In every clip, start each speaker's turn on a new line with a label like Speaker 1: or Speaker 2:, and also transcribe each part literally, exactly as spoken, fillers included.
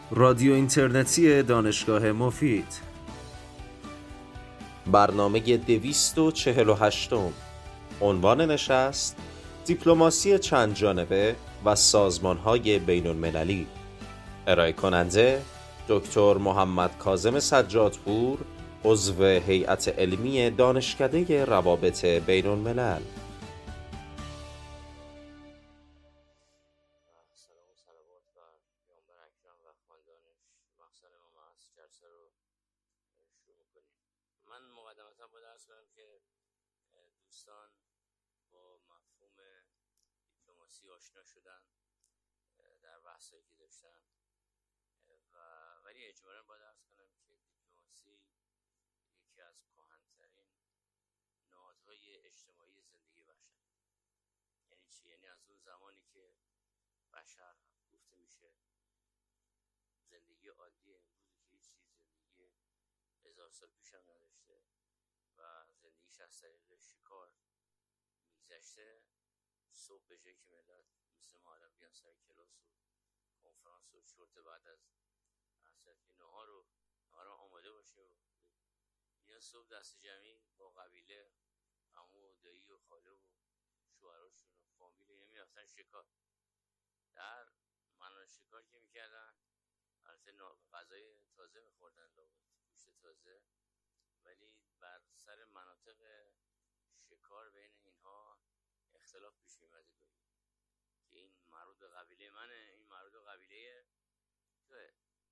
Speaker 1: رادیو اینترنتی دانشگاه مفید.
Speaker 2: برنامه دویست و چهل و هشتم. عنوان نشست: دیپلماسی چند جانبه و سازمان‌های بین‌المللی. ارائه کننده دکتر محمد کاظم سجادپور، عضو هیئت علمی دانشکده روابط بین‌الملل.
Speaker 3: من مقدمتا باید عرض کنم که دوستان با مفهوم دیپلماسی آشنا شدن در بحثایی که داشتن و ولی اجمالاً باید عرض کنم که دیپلماسی یکی از کهن‌ترین نهادهای اجتماعی زندگی بشر. یعنی چی؟ یعنی از اون زمانی که بشر گفته میشه زندگی عادی امروزی که هیچ چیز زندگی هزار سال پیش هم نداشته و زندگیش از طریق شکار میگذشته، صبح به جایی که ملت مثل ما الان بیان سر کلاس و کنفرانس و چرت بعد از اصلا نهار رو نهار آماده باشه و اینا صبح دست جمعی با قبیله عمو و دایی و خاله و شوهراشون و فامیل اینا میرفتن شکار. در منو شکار که میکردن البته غذای تازه میخوردن، گوشت تازه، ولی بر سر مناطق شکار بین اینها اختلاف پیش می‌آمد که این مربوط به قبیله منه، این مربوط به قبیله توه.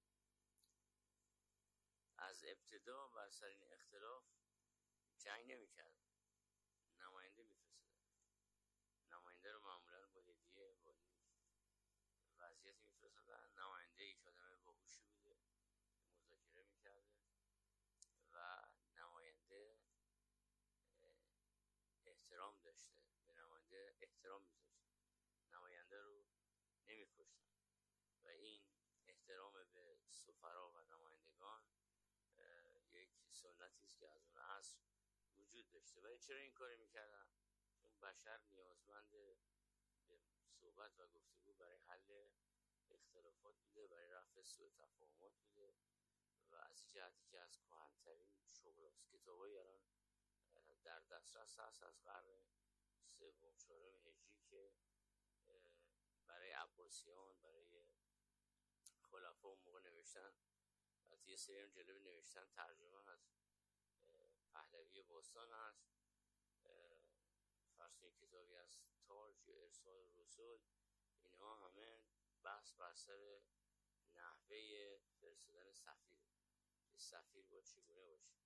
Speaker 3: از ابتدا بر سر این اختلاف جنگ نمی‌کرد، نماینده می‌فرستاد. نماینده رو معمولاً با هدیه با وضعیتی می‌فرستادن. نماینده یک آدم باهوشی بوده، مذاکره می‌کرده و نماینده احترام داشته، به نماینده احترام می‌ذاشته، نماینده رو نمی‌کشتن و این احترام به سفرا و نمایندگان یک سنتی است که از اون عصر وجود داشته. ولی چرا این کاری می‌کردن؟ چون بشر نیازمند به صحبت و گفتگو برای حل اختلافات بوده، برای رفع سوء تفاهمات بوده و از جهتی که از کهن‌ترین شغلاست. کتابایی الان در دسترس هست از قرن سوم چهارم هجری که برای عباسیان، برای خلفا اون موقع نوشتن. از یه سری جلوی نوشتن ترجمه هست، پهلوی باستان هست، فرسوی کتابی از تاج یا ارسال رسول. اینها همه بحث بر سر نحوه فرستادن سفیر، که سفیر باید چگونه باشه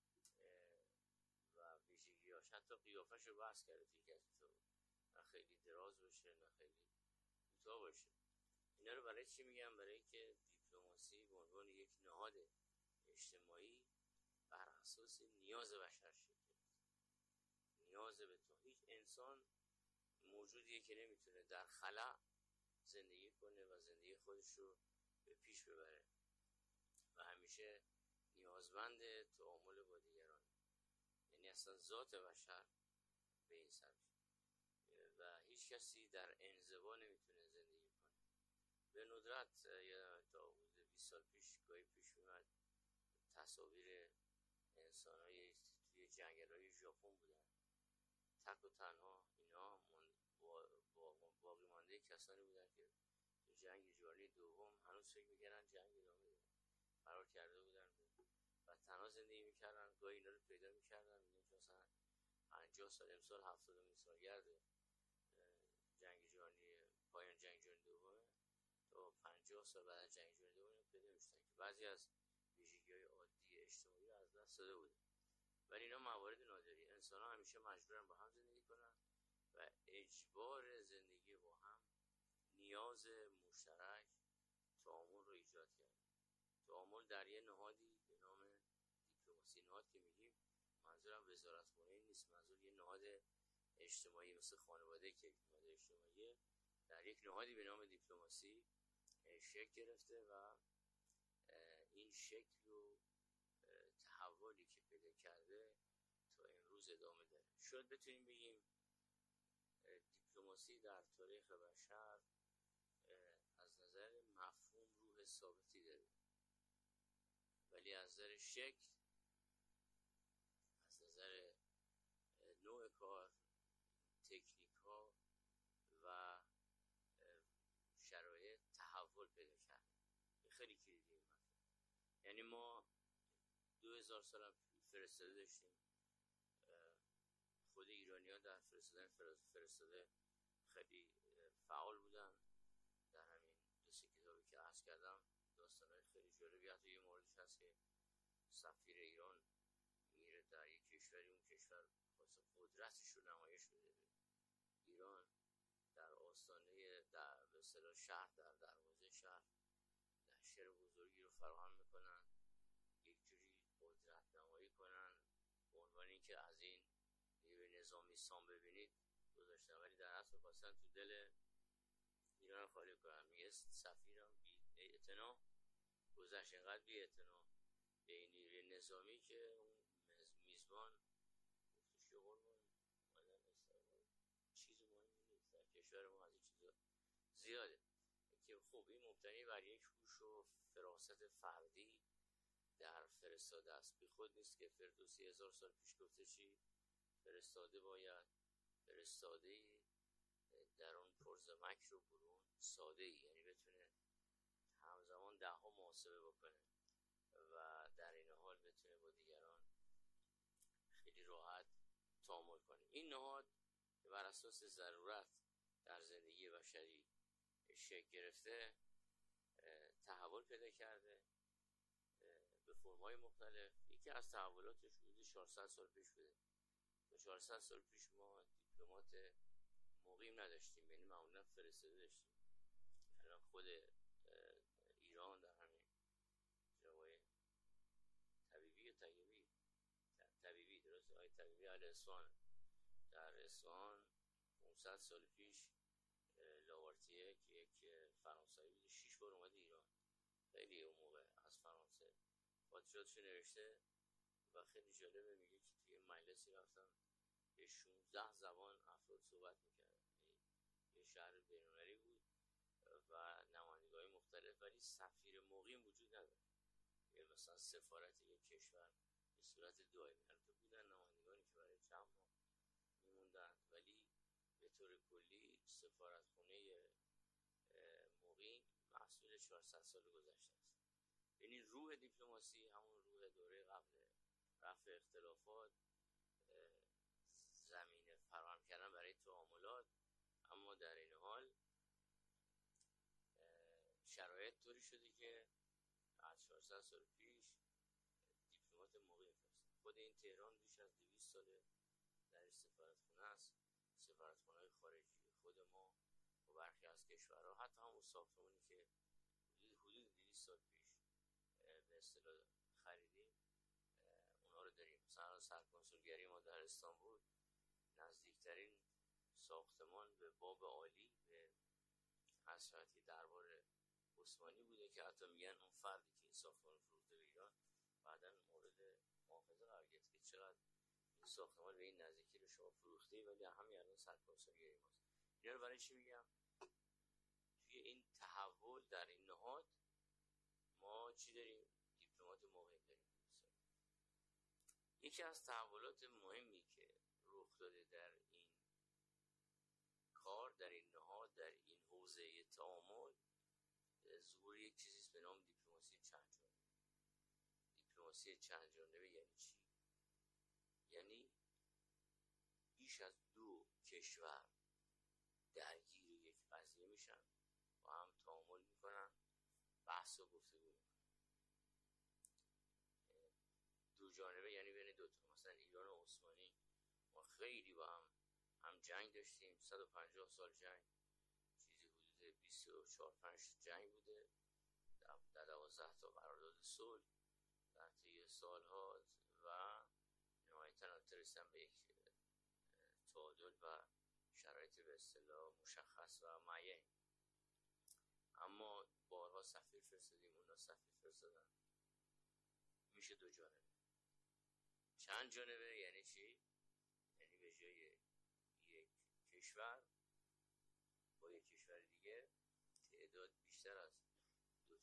Speaker 3: و ویژگی‌هاش. حتی قیافش رو بحث کرده توی یکی از کتاب، نه خیلی دراز باشه نه خیلی کوتاه باشه. اینا رو برای چی میگم؟ برای اینکه دیپلماسی به عنوان یک نهاد اجتماعی بر اساس نیاز بشر شکل، نیاز به تو. هیچ انسان موجودیه که نمیتونه در خلا زندگی کنه و زندگی خودش رو به پیش ببره و همیشه نیازمند تعامل با دیگران. یعنی اصلا ذات بشر به این سمت و هیچ کسی در انزوا نمیتونه زندگی کنه. به ندرت یا تا حدود بیست سال پیش گاهی پیش اومد تصاویر انسان‌های توی جنگل‌های ژاپن بودن، تک و تنها. اینا با باقی مانده کسانی بودن که تو جنگ جهانی دوم هنوز فکر می‌کردن جنگ ادامه داره، فرار کرده بودن و تنها زندگی می‌کردن. گاهی اینا رو پیدا می‌کردن، می‌گن مثلا پنجاه سال، امسال هفتادمین سالگرد جنگ جهانی، پایان جنگ جهانی دومه، تا پنجاه سال بعد از جنگ جهانی دوم پیدا می‌شدن که بعضی از ویژگی‌های عادی اجتماعی رو از دست داده بودن. ولی اینا موارد نادری. انسان‌ها همیشه مجبورن با هم زندگی کنن و اجبار زندگی با هم نیاز مشترک تعامل رو ایجاد کرده. تعامل در یه نهادی به نام دیپلماسی. نهاد که میگیم منظورم وزارتخونه نیست، منظور یه نهاد اجتماعی مثل خانواده که نهاد اجتماعی در یک نهادی به نام دیپلماسی شکل گرفته و این شکل و تحولی که پیدا کرده تا امروز ادامه داره. شاید بتونیم بگیم دیپلماسی در تاریخ بشر از نظر مفهوم روح ثابتی داره، ولی از نظر شکل، از نظر نوع کار، تکنیک ها و شرایط تحول پیدا کرده. این خیلی کلیدی این مسئله. یعنی ما دو هزار سال هم فرستاده داشتیم، خود ایرانی ها در فرستادن فرستاده خیلی فعال بودن. در همین دو سه کتابی که عرض کردم داستانهای خیلی جالبی، حتی یه موردش هست که سفیر ایران میره در یک کشوری، اون کشور واسه قدرتش رو نمایش بده به ایران، در آستانه در به اصطلاح شهر، در دروازه شهر لشکر بزرگی رو فراهم میکنن، یک جوری قدرت نمایی کنن به عنوان اینکه از این نیروی نظامی سام ببینید گذاشتن، ولی در اصل خواستن تو دل ایران خالی کنن. میگه سفیرم بی اعتنا گذشت، اینقدر بی اعتنا به این نیروی نظامی که اون میزبان گفتش که قربان اومدن استقبال چیز مهمی نیست، در کشور ما از این چیزا زیاده. که خب این مبتنی بر یک هوش و فراست فردی در فرستاده است، بی خود نیست که فردوسی هزار سال پیش گفته چی؟ فرستاده باید، فرستاده در اون پرز مکر و برون ساده ای، یعنی بتونه همزمان ده ها محاسبه بکنه و در این حال بتونه با دیگران خیلی راحت تعامل کنه. این نهاد بر اساس ضرورت در زندگی بشری شکل گرفته، تحول پیدا کرده به فرم‌های مختلف. یکی از تحولاتش حدود چهارصد سال پیش بوده. تا چهارصد سال پیش ما دیپلمات مقیم نداشتیم، یعنی معمولا فرستاده داشتیم. الان خود ایران در همین جوای طبیبی و طیبی طبیبی درسته های طبیبی اهل اصفهان، در اصفهان پانصد سال پیش لاوارتیه که یک فرانسوی بود شش بار اومد ایران، خیلی اون موقع از فرانسه خاطراتشو نوشته و خیلی جالبه. میگه که توی مجلسی رفتن به شانزده زبان افراد صحبت میکردن، یه شهر بین‌المللی بود و نمایندگان مختلف، ولی سفیر مقیم وجود نداره. یه مثلا سفارت یک کشور به صورت دائمی، البته بودن نمایندگانی که برای چند ماه میموندن، ولی به طور کلی سفارتخونه مقیم محصول چهارصد سال گذشته است. یعنی روح دیپلماسی همون روح دوره قبل رفع اختلافات، زمینه فراهم کردن برای تعاملات، اما در این حال شرایط طوری شده که از چهارصد سال پیش دیپلمات مقیم فرستن. خود این تهران بیش از دویست ساله در سفارتخونه است. سفارتخونه‌های خارجی خود ما و برخی از کشورها، حتی همون ساختمانی که حدود حدود دویست سال پیش به اصطلاح خریدیم اونا رو داریم. مثلا سرکنسولگری ما در استانبول نزدیکترین ساختمان به باب عالی به حضرت دربار عثمانی بوده که حتی میگن اون فردی که این ساختمان فروخته به ایران بعداً مورد مؤاخذه قرار گرفت که چقدر این ساختمان به این نزدیکی رو شما فروخته، ولی همین الان سرکنسولگری ماست. اینا رو برای چی میگم؟ توی این تحول در این نهاد ما چی داریم؟ دیپلمات مهم داریم. یکی از تحولات مهمی که رخ داده در این کار، در این نهاد، در این حوزه تعامل، ظهور یک چیزیست به نام دیپلماسی چند جانبه. دیپلماسی چند جانبه یعنی چی؟ یعنی بیش از دو کشور درگیر یک قضیه میشن و هم تعامل میکنن، بحث و گفتگو میکنن. دو جانبه یعنی بین دو تا، مثلا ایران و عثمانی ما خیلی با هم هم جنگ داشتیم، صد و پنجاه سال جنگ، چیزی حدود بیست و چهار پنج جنگ بوده، در دوازده تا قرارداد صلح در طی سالها و نهایتاً ترسیدن به یک تعادل و شرایط به اصطلاح مشخص و معین. اما بارها سفیر فرستادیم، اونا سفیر فرستادن، میشه دو جانبه. چند جانبه یعنی چی؟ یعنی به جای یک کشور با یک کشور دیگه تعداد بیشتر از دو تا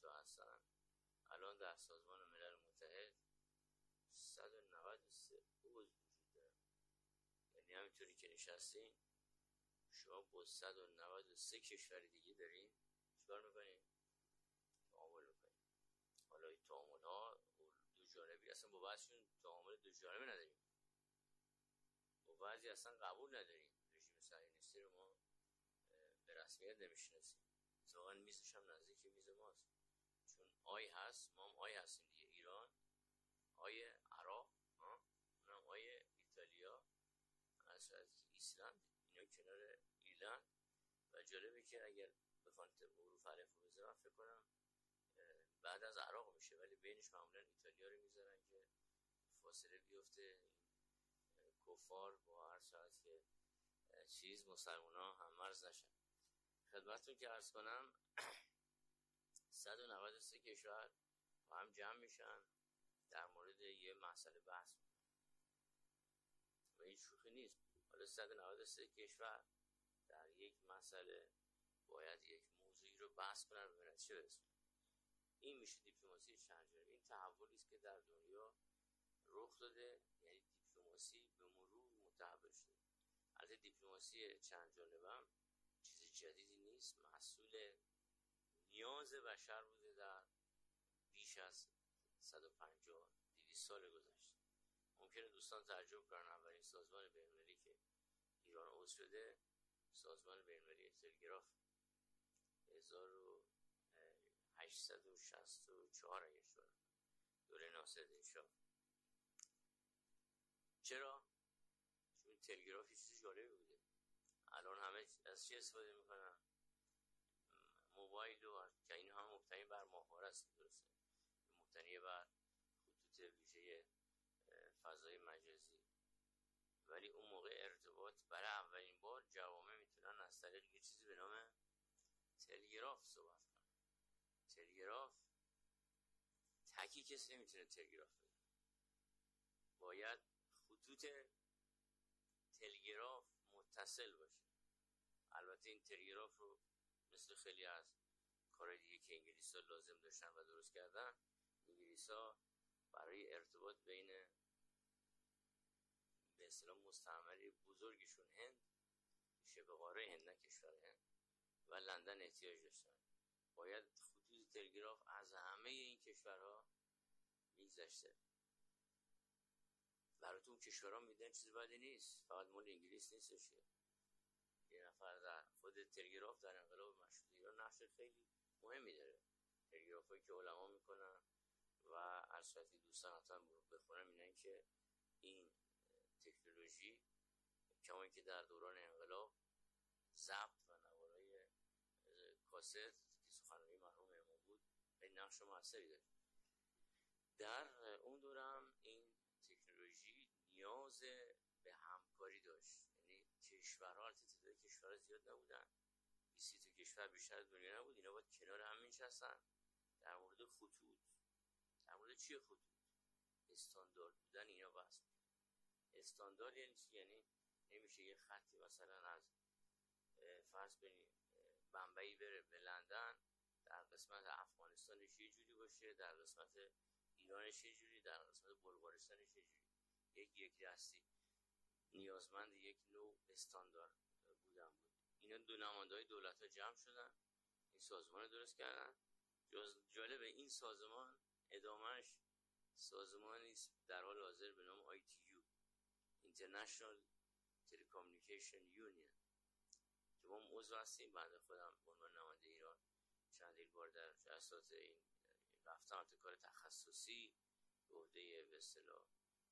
Speaker 3: تا هستن الان در سازمان ملل متحد صد و نود و سه عضو وجود دارن. یعنی همینطوری که نشستین شما با صد و نود و سه کشور دیگه دارین چیکار میکنین؟ تعامل میکنین. حالا این تعامل ها دو جانبی، اصلا با بعضیشون تعامل دو جانبه نداریم، با بعضی اصلا قبول نداریم. رژیم صهیونیستی رو ما به رسمیت نمیشناسیم، اتفاقا میزش هم نزدیک میز ماست، چون آی هست، ما هم آی هستیم دیگه. ایران آی عراق، اونم آی ایتالیا، از ایسلند، اینا کنار ایرلند. و جالبه که اگر بخوان حروف الف رو بذارن فکر کنم بعد از عراق میشه، ولی بینش معمولا ایتالیا رو میذارن که فاصله بیفته این کفار با هر ساعت که چیز مسلمان ها هم مرز نشن. خدمتتون که عرض کنم صد و نود و سه کشور با هم جمع میشن در مورد یه مسئله بحث میکنن و این شوخی نیست. حالا صد و نود و سه کشور در یک مسئله باید یک موضوعی رو بحث کنن ببینن چه برسن. این میشه دیپلماسی چند جانبه. این تحولی است که در دنیا رخ داده، یعنی دیپلماسی به مرور متحول شده. البته دیپلماسی چند جانبه هم چیز جدیدی نیست، محصول نیاز بشر بوده در بیش از صد و پنجاه دویست سال گذشته. ممکنه دوستان تعجب کنن اولین سازمان بین‌المللی که ایران عضو شده سازمان بین‌المللی تلگراف هزار و هشتصد و شصت و چهار اگه شد دوره ناصرالدین شاه. چرا؟ چون تلگراف چیزی جالبی بوده. الان همه از چی استفاده میکنن؟ موبایل و که این هم مبتنی بر ماهواره است، درسته، مبتنی بر خطوط ویژه فضای مجازی، ولی اون موقع ارتباط برای اولین بار جوامع میتونن از طریق یه چیزی به نام تلگراف صحبت کنن. تلگراف تکی کسی نمیتونه تلگراف بده، باید خطوط تلگراف متصل باشه. البته این تلگراف رو مثل خیلی از کارهای دیگه که انگلیس ها لازم داشتن و درست کردن، انگلیس ها برای ارتباط بین به اصطلاح مستعمره بزرگشون هند، شبه قاره هند نه کشور هند، و لندن احتیاج داشتن. باید خطوط تلگراف از همه این کشورها میگذشته. براتون کشورها میدن چیز بدی نیست، فقط مال انگلیس نیستش. یه نفر در خود تلگراف در انقلاب مشروطه ایران نقش خیلی مهمی داره. تلگرافایی که علما میکنن و ارشدی دوستان حتما بخونن میگن که این تکنولوژی کما که در دوران انقلاب ضبط و نوارای کاست که سخنرانی مرحوم امام بود این نقش موثری داشت. در اون دوره هم این تکنولوژی نیاز به همکاری داشت، یعنی کشورها، البته تعداد کشورها زیاد نبودن، بیست تا کشور بیشتر دنیا نبود، اینا باید کنار هم می‌نشستن در مورد خطوط. در مورد چیه خطوط؟ استاندارد بودن اینا بحث. استاندارد یعنی چی؟ یعنی نمیشه یه خطی مثلا از فرض کنید بمبئی بره به لندن، در قسمت افغانستانش یه جوری باشه، در قسمت ایرانش یه جوری، در قسمت بلغارستانش یه جوری. یک یک دستی نیازمند یک نوع استاندارد بودن بود. اینا دو نماینده‌های دولت‌ها جمع شدن، این سازمان رو درست کردن. جالب این سازمان ادامهش سازمانی است در حال حاضر به نام آی تی یو International Telecommunication Union که ما عضو هستیم. بنده خودم به عنوان نماینده ایران چندین بار در جلسات این رفتم، کار تخصصی به عهده به اصطلاح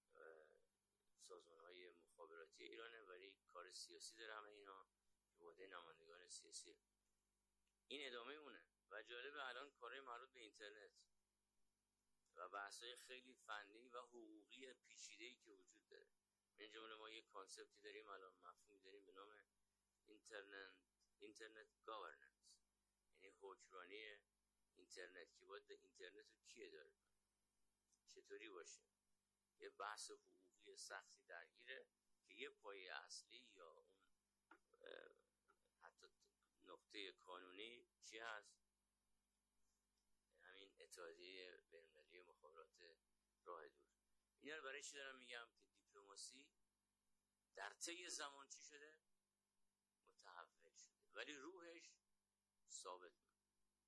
Speaker 3: سازمان‌های مخابراتی ایرانه، ولی کار سیاسی داره همه اینا که به عهده نمایندگان سیاسی. این ادامه مونه و جالب الان کارهای مربوط به اینترنت و بحث‌های خیلی فنی و حقوقی پیچیده‌ای که وجود داره. من جمله ما یک کانسپتی داریم الان، مفهومی داریم به نام اینترنت اینترنت گاورننس، یعنی حکمرانی اینترنت که باید اینترنت رو کی اداره کنه، چطوری باشه. یه بحث حقوقی سختی درگیره که یه پایه اصلی یا اون نقطه قانونی چی هست؟ اتحادیه بین‌المللی مخابرات راه دور. اینا رو برای چی دارم میگم؟ که دیپلماسی در طی زمان چی شده؟ متحول شده، ولی روحش ثابت مونده.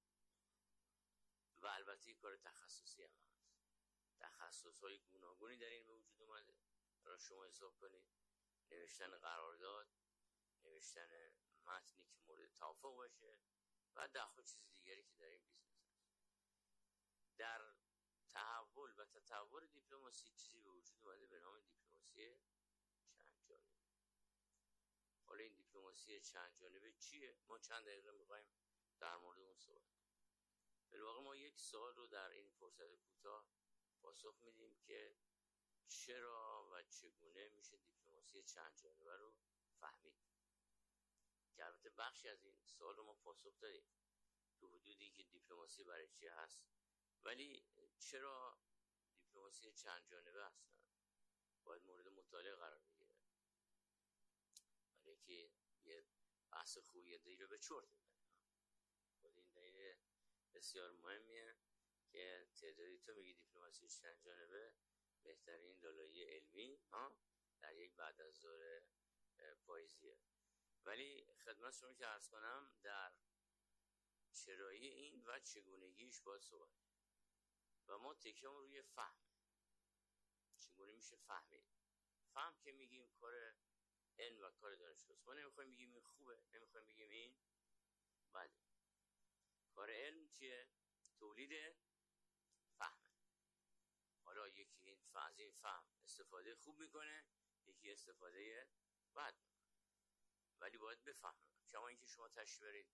Speaker 3: و البته کار تخصصی هم هست، تخصص‌های گوناگونی در این به وجود اومده. را شما حساب کنید نوشتن قرارداد، نوشتن متنی که مورد توافق باشه و ده چیز دیگری که در این بیزنس هست. در تحول و تطور دیپلماسی چیزی به وجود اومده به نام دیپلماسی چند جانبه. حالا این دیپلماسی چند جانبه چیه؟ ما چند دقیقه میخوایم در مورد اون صحبت کنیم. در واقع ما یک سوال رو در این فرصت کوتاه پاسخ میدیم که چرا و چگونه میشه دیپلماسی چند جانبه رو فهمید. که البته بخشی از این سوال رو ما پاسخ دادیم تو حدودی که دیپلماسی برای چی هست، ولی چرا دیپلماسی چند جانبه هستن باید مورد مطالعه قرار بگیره، برای که یه بحث خوبی دایی رو به چرت بزنه. خود این دلیل بسیار مهمیه که تعدادی تو میگی دیپلماسی چند جانبه بهترین دلایل علمی ها در یک بعد از ظهر پاییزیه. ولی خدمت شما که عرض کنم در چرایی این و چگونگیش باید صحبت و ما تکیه‌مون روی فهم. چگونه میشه فهمید؟ فهم که میگیم کار علم و کار دانشگاهی. ما نمیخوایم بگیم این خوبه، نمیخوایم بگیم این بده. کار علم چیه؟ تولید فهمه. حالا یکی این از این فهم استفاده خوب میکنه، یکی استفاده بد میکنه، ولی باید بفهمه. کما اینکه شما تشریف برید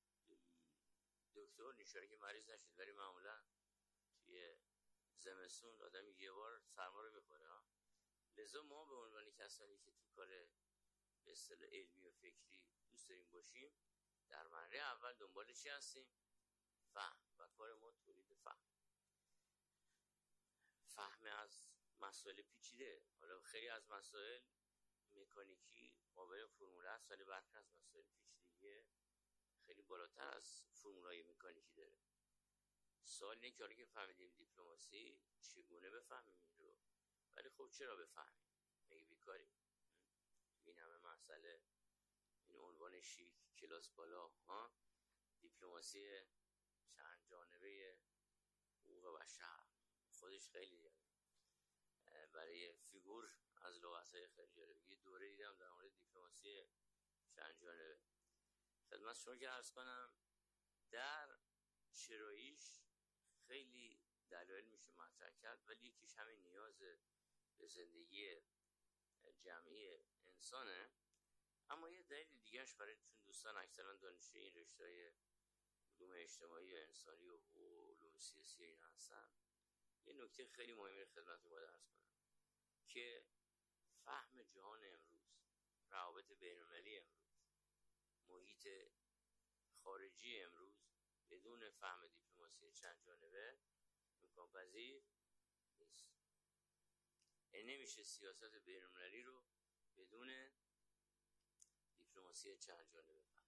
Speaker 3: دکتر نیشاره که مریض نشید، ولی معمولا توی زمستون آدم یه بار سرما رو میخوره ها. لذا ما به عنوان کسانی که تو کار به اصطلاح علمی و فکری دوست داریم باشیم، در مرحله اول دنبال چی هستیم؟ فهم. و کار ما تولید فهم. فهم از مسائل پیچیده. حالا خیلی از مسائل مکانیکی قابل فرموله است، ولی برخی از مسائل پیچیدگی خیلی بالاتر از فرمولای مکانیکی داره. سوال اینه که که فهمیدیم دیپلماسی چگونه بفهمیم این رو؟ ولی خب چرا بفهمیم؟ مگه بیکاریم؟ این همه مسئله، این عنوان شیک، کلاس بالا ها، دیپلماسی چند جانبه حقوق بشر، خودش خیلی جالب. برای فیگور از لغت‌های خیلی جالب. یه دوره دیدم در مورد دیپلماسی چند جانبه. خدمت شما که عرض کنم در چراییش خیلی دلایل میشه مطرح کرد، ولی یکیش همین نیاز به زندگی جمعی انسانه. اما یه دلیل دیگهش برای چون دوستان اکثرا دانشجوی این رشته‌های علوم اجتماعی و انسانی و علوم سیاسی اینا هستن، یه نکته خیلی مهمی خدمتتون باید عرض کنم که فهم جهان امروز، روابط بین‌المللی امروز، محیط خارجی امروز بدون فهم دیپلماسی چند جانبه امکان پذیر نیست. این نمیشه سیاست بین‌المللی رو بدون دیپلماسی چند جانبه فهم.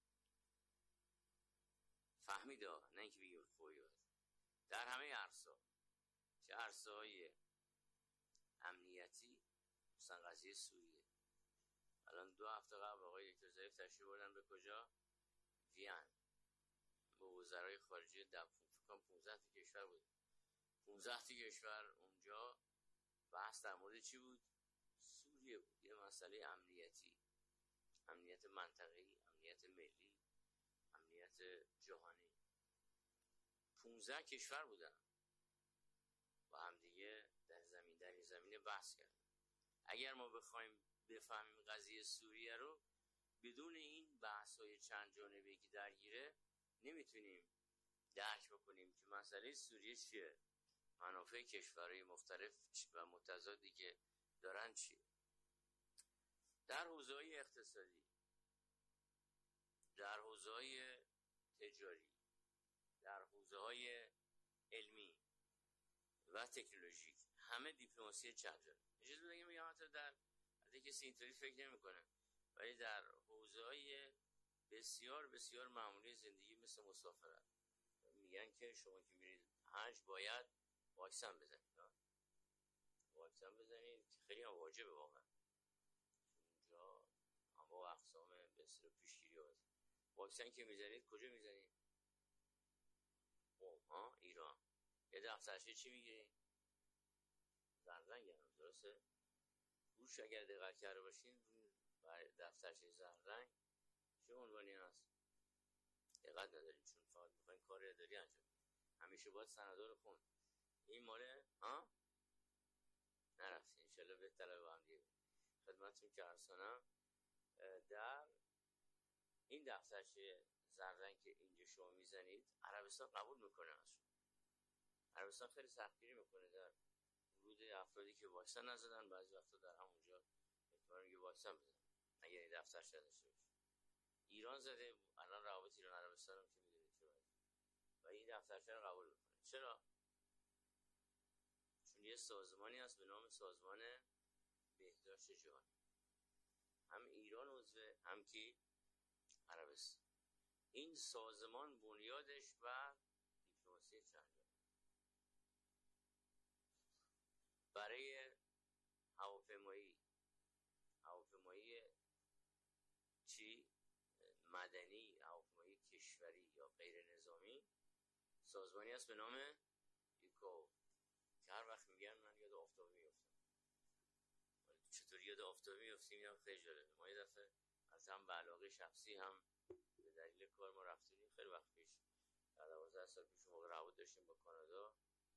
Speaker 3: فهمیده، نه اینکه بگیم خوبی باید. در همه عرصه‌ها، چه عرصه‌های امنیتی، مثلا قضیه سوریه. الان دو هفته قبل آقای دکتر ظریف تشریف بردن به کجا؟ وین. با وزرای خارجه در فکرم پانزده تا کشور بود. پانزده تا کشور اونجا بحث در مورد چی بود؟ سوریه بود. یه مسئله امنیتی، امنیت منطقه‌ای، امنیت ملی، امنیت جهانی. پانزده کشور بودن با هم دیگه در زمین در این زمینه بحث کردن. اگر ما بخوایم بفهمیم قضیه سوریه رو بدون این بحث‌های چند جانبه‌ای که درگیره نمیتونیم درک بکنیم که مسئله سوریه چیه، منافع کشورهای مختلف و متضادی که دارن چیه. در حوزه‌های اقتصادی، در حوزه‌های تجاری، در حوزه‌های علمی و تکنولوژیک، همه دیپلماسی چند جانبه. اجازه بدید بگم حتی در حتی کسی اینطوری فکر نمی‌کنه، ولی در حوزه‌های بسیار بسیار معمولی زندگی مثل مسافرت میگن که شما که میرید پنج باید واکسن بزنید. واکسن بزنید که خیلی هم واجبه واقعا. اونجا اما اقسام به اصطلاح پیشگیری هست. واکسن که میزنید کجا میزنید؟ او ها ایران. یه دفترچه چی میگیرید؟ زرنگ هم درسته؟ روش اگر دقت کرده باشین دفترچه زرنگ چه عنوانی هست؟ دقت نداریم چون فقط میخواین کار اداری انجام بدید. همیشه باید سندارو خوند. این ماله ها؟ نرفتین انشالله به طلب با هم دیگه خدمتتون که ارسانم در این دفترچه زرنگ که اینجا شما میزنید عربستان قبول میکنه ازشون. عربستان خیلی سختگیری میکنه در ورود افرادی که واکسن نزدن، بعضی وقتا در همونجا احتمال میگه واکسن بزنن اگر این دفترچه داشته باشه. ایران زده الان روابط ایران عربستان هم که میدونید چه باید و این دفترچه رو قبول میکنه. چرا؟ چون یه سازمانی هست به نام سازمان بهداشت جهانی، هم ایران عضوه هم کی عربستان. این سازمان بنیادش بر دیپلماسی چندجانبه برای هواپیمایی هواپیمایی چی مدنی، هواپیمایی کشوری یا غیر نظامی، سازمانی هست به نام ایکو که هر وقت میگن من یاد آفتابی میفتم. چطور یاد آفتابی میفتیم؟ اینم خیلی جالبه. ما یه دفعه از هم به علاقه شخصی هم به دلیل کار ما رفتیم خیلی وقت پیش، دوازده سال پیش موقع روابط داشتیم با کانادا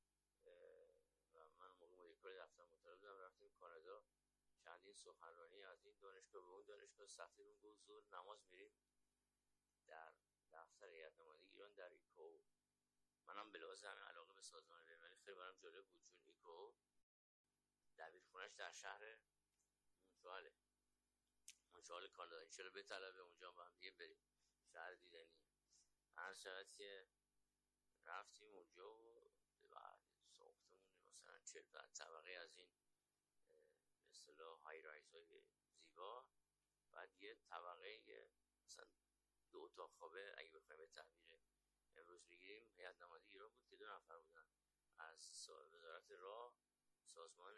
Speaker 3: و من موقع مدیر کل دفتر مطالعه بودم، رفتیم کانادا چندین سخنرانی از این دانشگاه به اون دانشگاه سختی رو گفت زور نماز میریم در دفتر هیئت نماینده ایران در ایکو. منم به لحاظ همین علاقه به سازمان بین‌المللی خیلی برام جالب بود چون ایکو دبیرخونه‌اش در شهر مونترآله مونترآل کانادا. ان شاء الله بطلبه اونجا با هم دیگه بریم، شهر دیدنی. هر شرایطی که رفتیم اونجا و بعد ساختمون مثلا چهل طبقه از این به اصطلاح های رایز های زیبا، بعد یه طبقه مثلا دو اتاق خوابه اگه بخوایم به تعبیر امروز بگیریم هیئت نماینده ایران بود که دو نفر بودن از وزارت راه، سازمان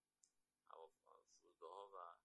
Speaker 3: فرودگاه ها و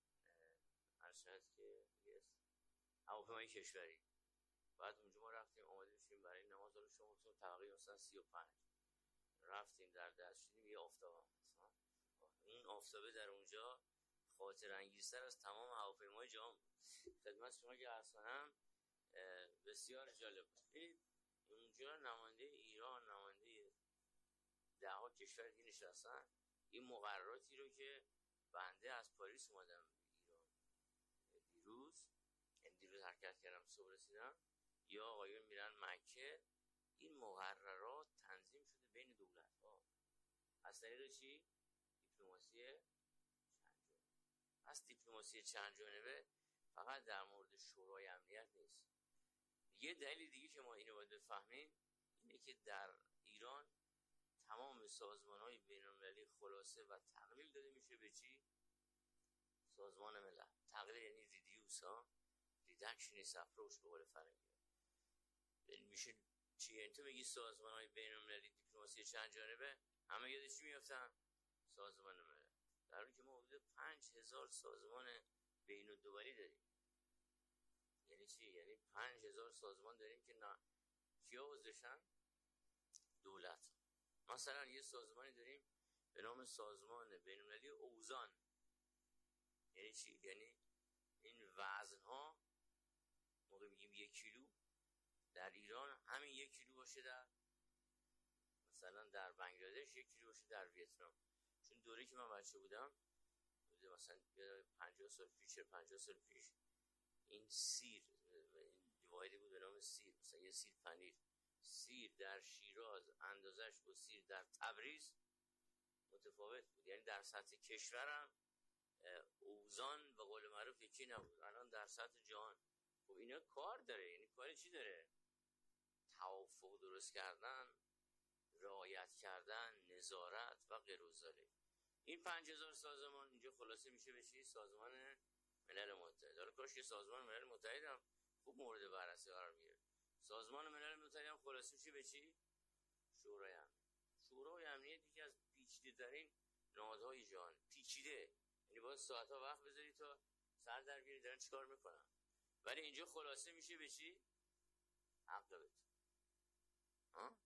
Speaker 3: ارشد که هواپیمایی کشوری. بعد اونجا ما رفتیم آماده میشیم برای نماز. رو شما تو طبقه مثلا سی و پنج رفتیم در دست شدیم یه آفتاب مثلا این آفتابه در اونجا خاطر انگیزتر از تمام هواپیمای جهان بود. خدمت شما که ارسانم بسیار جالب بود. ببینید اونجا نماینده ایران، نماینده ده ها کشور که نشستن، این مقرراتی رو که بنده از پاریس اومدم ایران دیروز، این دیروز حرکت کردم صبح رسیدم، یا آقایون میرن مکه، این مقررات تنظیم شده بین دولت ها از طریق چی؟ دیپلماسی چند جانبه. پس دیپلماسی چند جانبه فقط در مورد شورای امنیت نیست. یه دلیل دیگه که ما اینو باید بفهمیم اینه که در ایران تمام سازمان های بین المللی خلاصه و تقلیل داده میشه به چی؟ سازمان ملل. تقلیل یعنی ریدیوس ها، ریدکشن اپروچ به قول فرنگی. میشه چی؟ یعنی تو میگی سازمان های بین المللی دیپلماسی چند جانبه همه یاد چی میافتن؟ سازمان ملل. در حالی که ما حدود پنج هزار سازمان بین الدولی داریم. یعنی چی؟ یعنی پنج هزار سازمان داریم که نه کیا عضوشن؟ دولت. مثلا یه سازمانی داریم به نام سازمان بین المللی اوزان. یعنی چی؟ یعنی این وزن ها موقع میگیم یک کیلو در ایران همین یک کیلو باشه در مثلا در بنگلادش، یک کیلو باشه در ویتنام. چون دوره که من بچه بودم مثلا پنجاه سال پیش پنجاه سال پیش این سیر این دیوایدی بود به نام سیر، مثلا یه سیر پنیر، سیر در شیراز اندازش با سیر در تبریز متفاوت بود. یعنی در سطح کشورم اوزان به قول معروف یکی نبود. الان در سطح جهان خب اینا کار داره. یعنی کاری چی داره؟ توافق درست کردن، رعایت کردن، نظارت و غیر و ذالک. این پنج هزار سازمان اینجا خلاصه میشه به چی؟ سازمان ملل متحد. حالا کاش که سازمان ملل متحد هم خوب مورد بررسی قرار میگیره. سازمان ملل متحد هم خلاصه میشه به چی؟ شورای امنیت. شورای امنیت یکی از پیچیده‌ترین نهادهای جهان، پیچیده، یعنی باید ساعت‌ها وقت بذاری تا سر در بیاری دارن چیکار میکنن. ولی اینجا خلاصه میشه به چی؟ عقبت. ها؟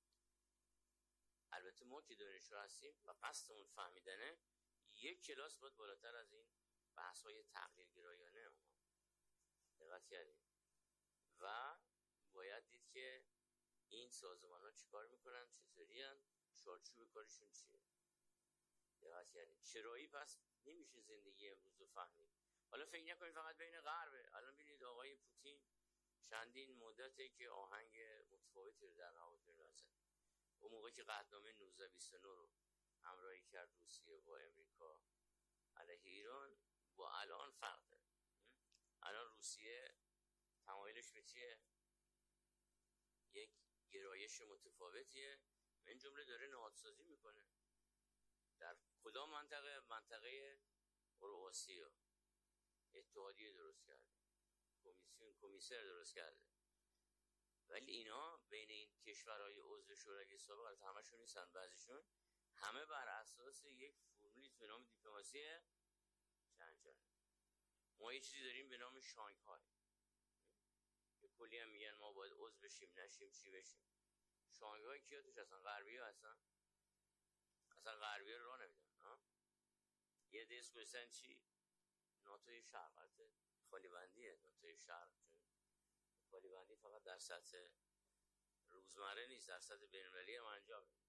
Speaker 3: البته ما که دانشجو هستیم و قصدمون فهمیدنه، یک کلاس باید بالاتر از این بحث‌های تقلیل‌گرایانه اونها دقت کردیم و باید دید که این سازمان ها چیکار میکنن، چطوری هن، چارچوب کارشون چیه. دقت کردیم چرایی پس نمیشه زندگی امروز رو فهمید. حالا فکر نکنید فقط بین غربه. الان ببینید آقای پوتین چندین مدته که آهنگ متفاوتی رو در هواپیما می‌زنه. اون موقع که قطعنامه نوزده بیست و نه رو همراهی کرد روسیه با امریکا علیه ایران، با الان فرق داره. الان روسیه تمایلش به چیه؟ یک گرایش متفاوتیه، من جمله داره نهادسازی میکنه. در کدام منطقه؟ منطقه اوراسیا اتحادیه درست کرده، کمیسیون کمیسر درست کرده. ولی اینا بین این کشورهای عضو شورای سابق از همشون نیستن، بعضیشون همه بر اساس یک فرمولی به نام دیپلماسی چند جانبه. ما یه چیزی داریم به نام شانگهای که کلی هم میگن ما باید عضو بشیم نشیم چی بشیم. شانگهای کیا توش هستن؟ غربی ها هستن؟ اصلا غربی ها رو راه نمیدن. یه دست گوشتن چی؟ ناتوی شرق. البته خالی بندیه ناتوی شرق، چون خالی بندی فقط در سطح روزمره نیست، در سطح بین‌المللی هم انجام میده،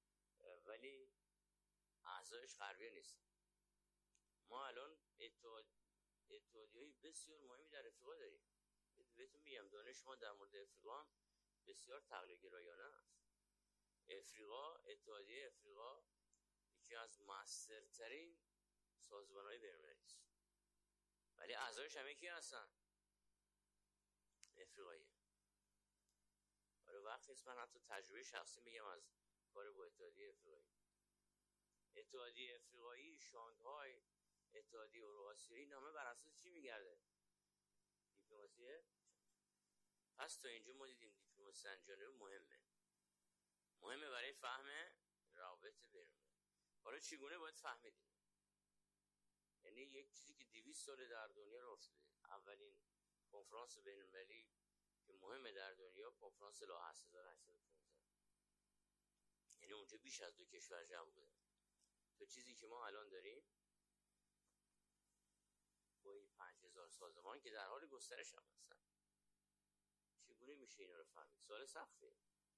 Speaker 3: ولی اعضایش غربی نیستن. ما الان اتحاد اتحادیه‌های بسیار مهمی در افریقا داریم. بهتون میگم دانش ما در مورد افریقا هم بسیار تقلیدگرایانه است. افریقا، اتحادیه افریقا یکی از مؤثرترین سازمان‌های بین‌المللی است، ولی اعضایش همه کی هستن؟ افریقایی. برای وقتی است من حتی تجربه شخصی میگم از کار با اتحادیه افریقایی. اتحادیه افریقایی، شانگهای، اتحادیه اوراسیایی، نامه بر اساس چی میگرده؟ دیپلماسیه. پس تا اینجا ما دیدیم دیپلماسی سنجانه مهمه مهمه برای فهم روابط بین‌المللی. حالا چگونه باید فهمیدیم؟ یعنی یک چیزی که دویست سال در دنیا راه افتاده، اولین کنفرانس بین‌المللی که مهمه در دنیا کنفرانس لاهه هزار و هشتصد و پانزده، یعنی اونجا بیش از دو کشور جمع بوده. تو چیزی که ما الان داریم با این پنج هزار سازمان که در حال گسترش هم هستن، چگونه میشه اینا رو فهمید؟ سوال سختیه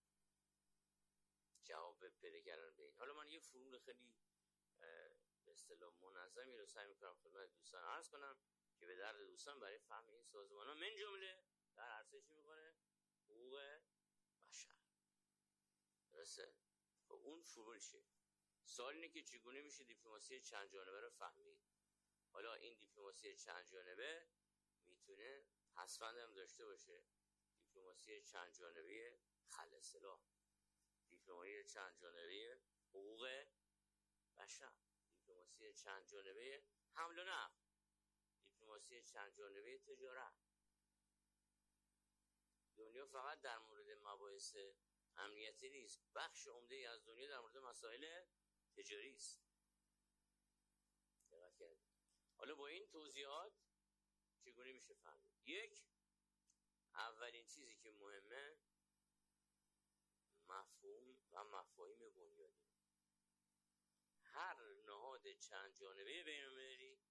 Speaker 3: جواب پیدا کردن به این. حالا من یه فرمول خیلی به اصطلاح منظمی رو سعی میکنم خدمت دوستان عرض کنم که به درد دوستان برای فهم این سازمان ها من جمله در عرصه چی میکنه؟ حقوق بشر. درسته؟ خب اون فرمول چیه؟ سوال اینه که چگونه میشه دیپلماسی چند جانبه رو فهمید؟ حالا این دیپلماسی چند جانبه میتونه پسوند هم داشته باشه، دیپلماسی چند جانبه خل سلاح، دیپلماسی چند جانبه حقوق بشر، دیپلماسی چند جانبه حمل و نقل، دیپلماسی چند جانبه تجارت. دنیا فقط در مورد مباحث امنیتی نیست، بخش عمده از دنیا در مورد مسائل تجاری است. دقت کردید؟ حالا با این توضیحات چگونه میشه فهمید؟ یک، اولین چیزی که مهمه مفهوم و مفاهیم بنیادی. هر نهاد چند جانبه بین‌المللی